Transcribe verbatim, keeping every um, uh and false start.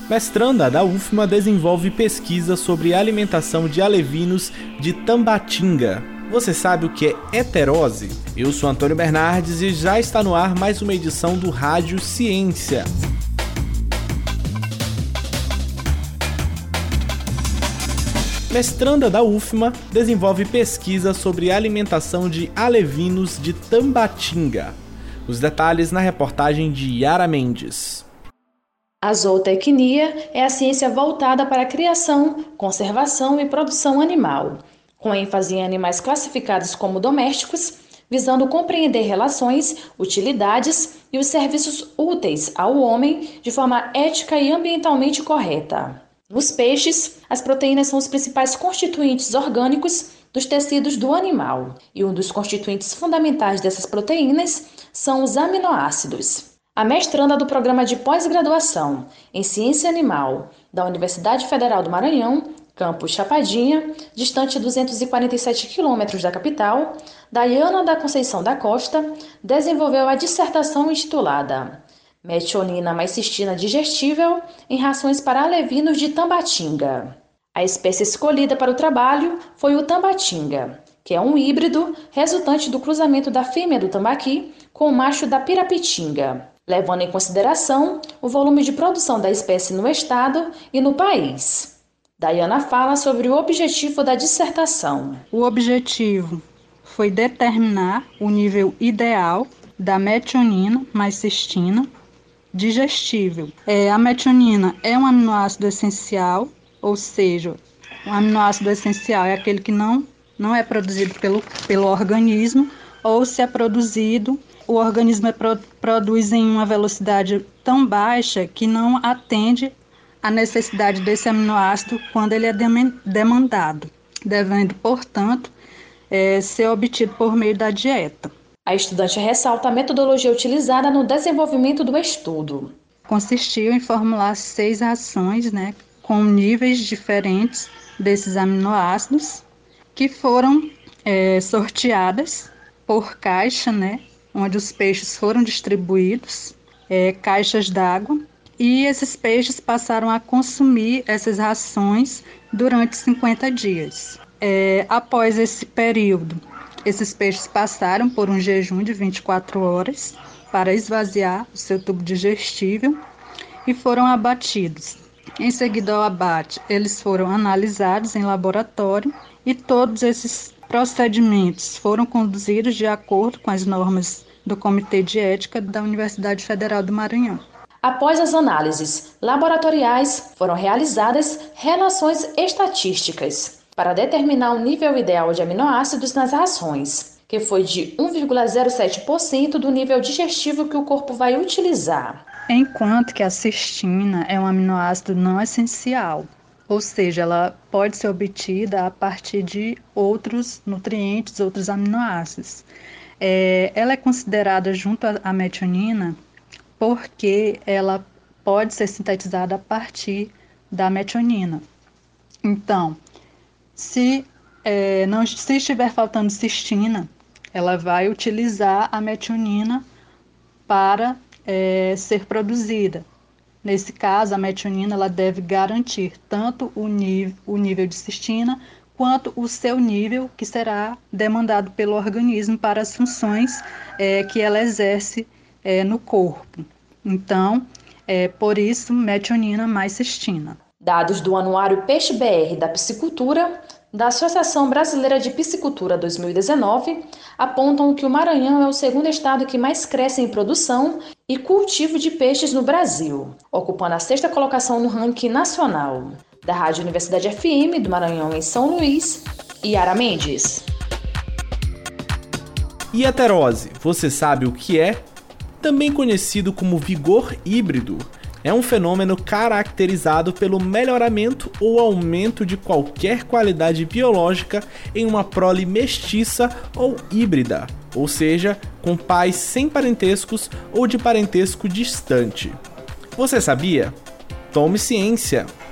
Mestranda da U F M A desenvolve pesquisa sobre alimentação de alevinos de Tambatinga. Você sabe o que é heterose? Eu sou Antônio Bernardes e já está no ar mais uma edição do Rádio Ciência. Mestranda da U F M A desenvolve pesquisa sobre alimentação de alevinos de Tambatinga. Os detalhes na reportagem de Yara Mendes. A zootecnia é a ciência voltada para a criação, conservação e produção animal, com ênfase em animais classificados como domésticos, visando compreender relações, utilidades e os serviços úteis ao homem de forma ética e ambientalmente correta. Nos peixes, as proteínas são os principais constituintes orgânicos dos tecidos do animal, e um dos constituintes fundamentais dessas proteínas são os aminoácidos. A mestranda do programa de pós-graduação em Ciência Animal da Universidade Federal do Maranhão, campus Chapadinha, distante duzentos e quarenta e sete quilômetros da capital, Daiana da Conceição da Costa, desenvolveu a dissertação intitulada Metionina mais cistina digestível em rações para alevinos de Tambatinga. A espécie escolhida para o trabalho foi o tambatinga, que é um híbrido resultante do cruzamento da fêmea do tambaqui com o macho da pirapitinga, levando em consideração o volume de produção da espécie no estado e no país. Daiana fala sobre o objetivo da dissertação. O objetivo foi determinar o nível ideal da metionina mais cistina digestível. É, a metionina é um aminoácido essencial, ou seja, um aminoácido essencial é aquele que não, não é produzido pelo, pelo organismo, ou se é produzido, o organismo é pro, produz em uma velocidade tão baixa que não atende à necessidade desse aminoácido quando ele é demandado, devendo, portanto, é, ser obtido por meio da dieta. A estudante ressalta a metodologia utilizada no desenvolvimento do estudo. Consistiu em formular seis rações, né, com níveis diferentes desses aminoácidos, que foram é, sorteadas por caixa, né, onde os peixes foram distribuídos, é, caixas d'água, e esses peixes passaram a consumir essas rações durante cinquenta dias. É, após esse período, esses peixes passaram por um jejum de vinte e quatro horas para esvaziar o seu tubo digestível e foram abatidos. Em seguida ao abate, eles foram analisados em laboratório e todos esses procedimentos foram conduzidos de acordo com as normas do Comitê de Ética da Universidade Federal do Maranhão. Após as análises laboratoriais, foram realizadas relações estatísticas para determinar o nível ideal de aminoácidos nas rações, que foi de um vírgula zero sete por cento do nível digestivo que o corpo vai utilizar. Enquanto que a cistina é um aminoácido não essencial, ou seja, ela pode ser obtida a partir de outros nutrientes, outros aminoácidos. É, ela é considerada junto à metionina porque ela pode ser sintetizada a partir da metionina. Então, se, é, não, se estiver faltando cistina, ela vai utilizar a metionina para é, ser produzida. Nesse caso, a metionina ela deve garantir tanto o nível, o nível de cistina quanto o seu nível que será demandado pelo organismo para as funções é, que ela exerce é, no corpo. Então, é, por isso, metionina mais cistina. Dados do Anuário Peixe B R da Piscicultura, da Associação Brasileira de Piscicultura dois mil e dezenove, apontam que o Maranhão é o segundo estado que mais cresce em produção e cultivo de peixes no Brasil, ocupando a sexta colocação no ranking nacional. Da Rádio Universidade F M do Maranhão em São Luís, Yara Mendes. E heterose, você sabe o que é? Também conhecido como vigor híbrido, é um fenômeno caracterizado pelo melhoramento ou aumento de qualquer qualidade biológica em uma prole mestiça ou híbrida, ou seja, com pais sem parentescos ou de parentesco distante. Você sabia? Tome ciência!